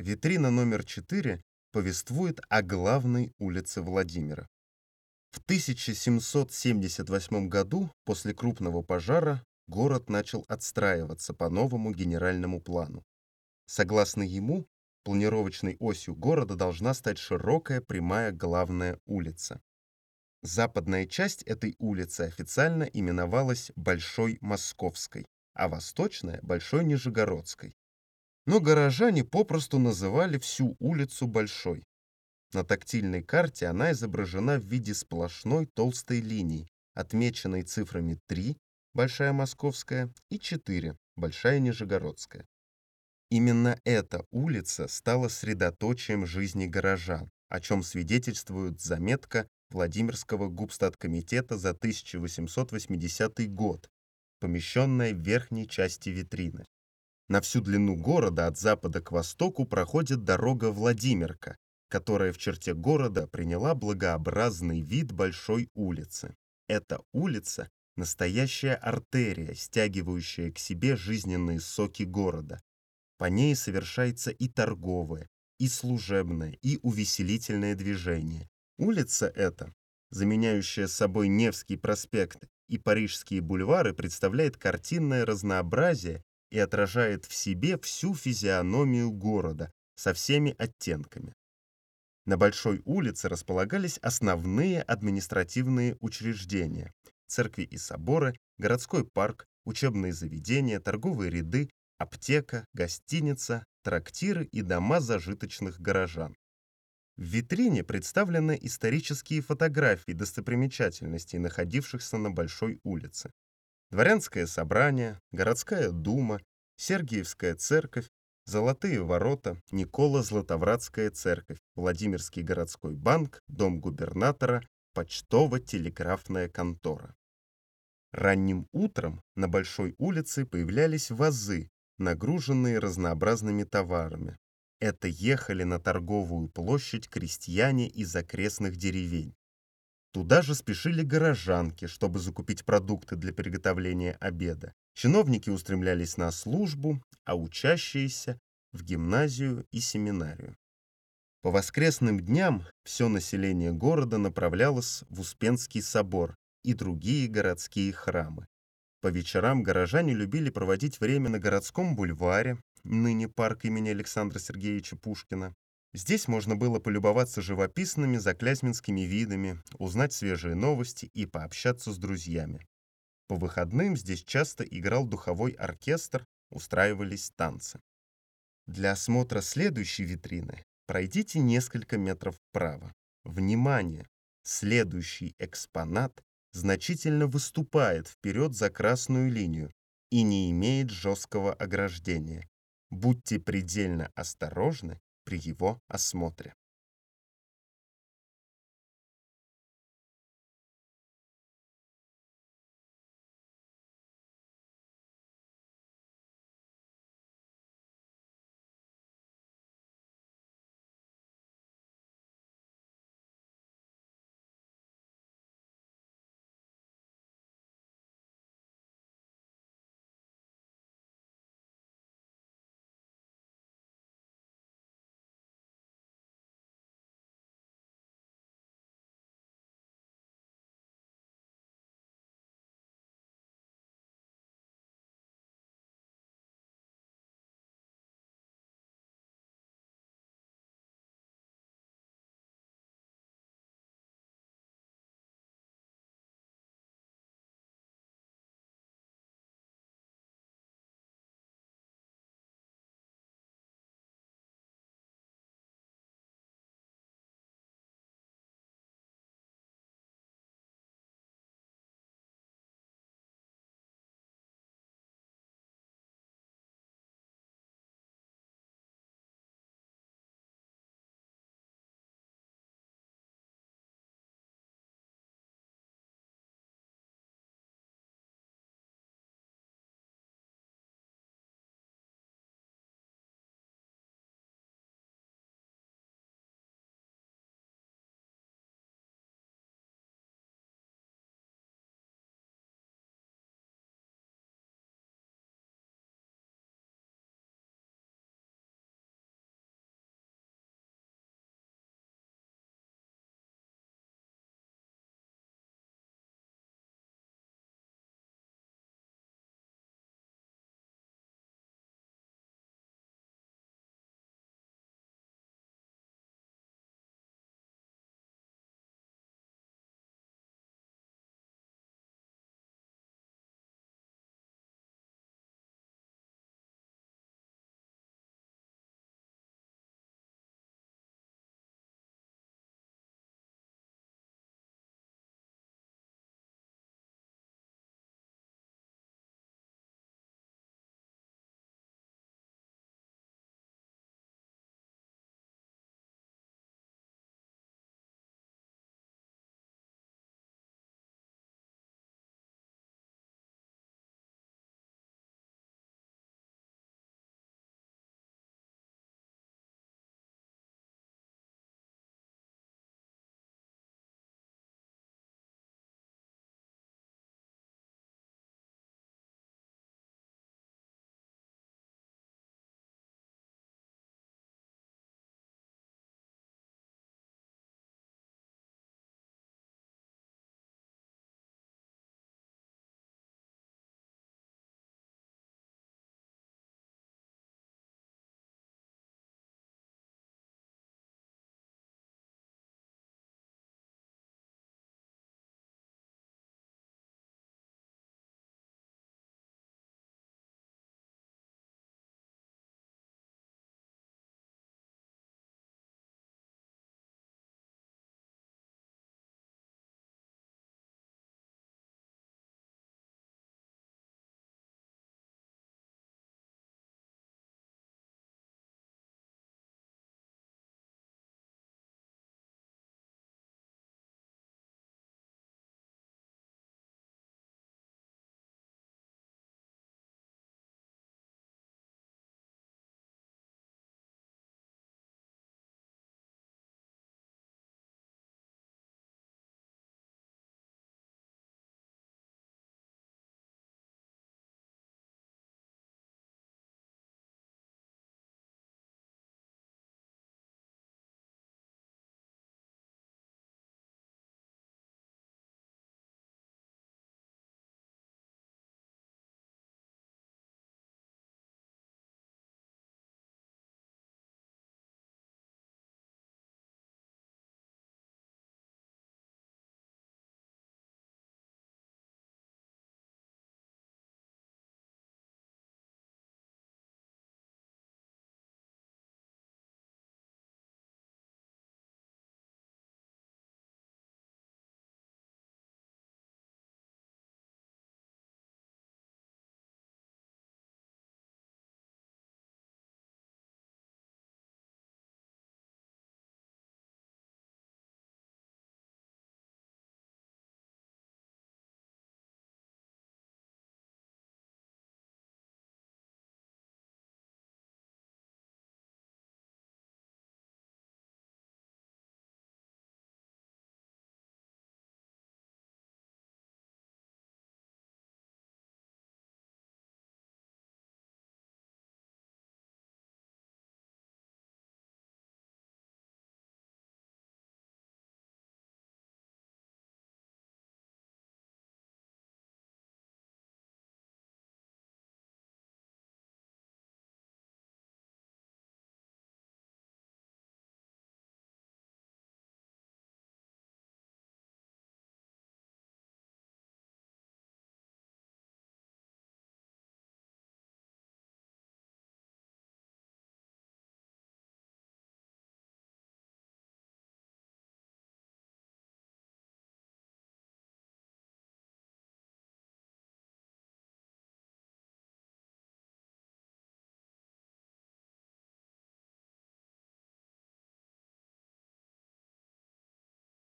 Витрина номер 4 повествует о главной улице Владимира. В 1778 году, после крупного пожара, город начал отстраиваться по новому генеральному плану. Согласно ему, планировочной осью города должна стать широкая прямая главная улица. Западная часть этой улицы официально именовалась Большой Московской, а восточная — Большой Нижегородской. Но горожане попросту называли всю улицу Большой. На тактильной карте она изображена в виде сплошной толстой линии, отмеченной цифрами 3, Большая Московская, и 4, Большая Нижегородская. Именно эта улица стала средоточием жизни горожан, о чем свидетельствует заметка Владимирского губстаткомитета за 1880 год, помещенная в верхней части витрины. На всю длину города от запада к востоку проходит дорога Владимирка, которая в черте города приняла благообразный вид большой улицы. Эта улица — настоящая артерия, стягивающая к себе жизненные соки города. По ней совершается и торговое, и служебное, и увеселительное движение. Улица эта, заменяющая собой Невский проспект и Парижские бульвары, представляет картинное разнообразие и отражает в себе всю физиономию города со всеми оттенками. На Большой улице располагались основные административные учреждения: церкви и соборы, городской парк, учебные заведения, торговые ряды, аптека, гостиница, трактиры и дома зажиточных горожан. В витрине представлены исторические фотографии достопримечательностей, находившихся на Большой улице. Дворянское собрание, городская дума, Сергиевская церковь, Золотые ворота, Николо-Златовратская церковь, Владимирский городской банк, дом губернатора, почтово-телеграфная контора. Ранним утром на Большой улице появлялись вазы, нагруженные разнообразными товарами. Это ехали на торговую площадь крестьяне из окрестных деревень. Туда же спешили горожанки, чтобы закупить продукты для приготовления обеда. Чиновники устремлялись на службу, а учащиеся — в гимназию и семинарию. По воскресным дням все население города направлялось в Успенский собор и другие городские храмы. По вечерам горожане любили проводить время на городском бульваре, ныне парк имени Александра Сергеевича Пушкина. Здесь можно было полюбоваться живописными заклязьминскими видами, узнать свежие новости и пообщаться с друзьями. По выходным здесь часто играл духовой оркестр, устраивались танцы. Для осмотра следующей витрины пройдите несколько метров вправо. Внимание! Следующий экспонат значительно выступает вперед за красную линию и не имеет жесткого ограждения. Будьте предельно осторожны при его осмотре.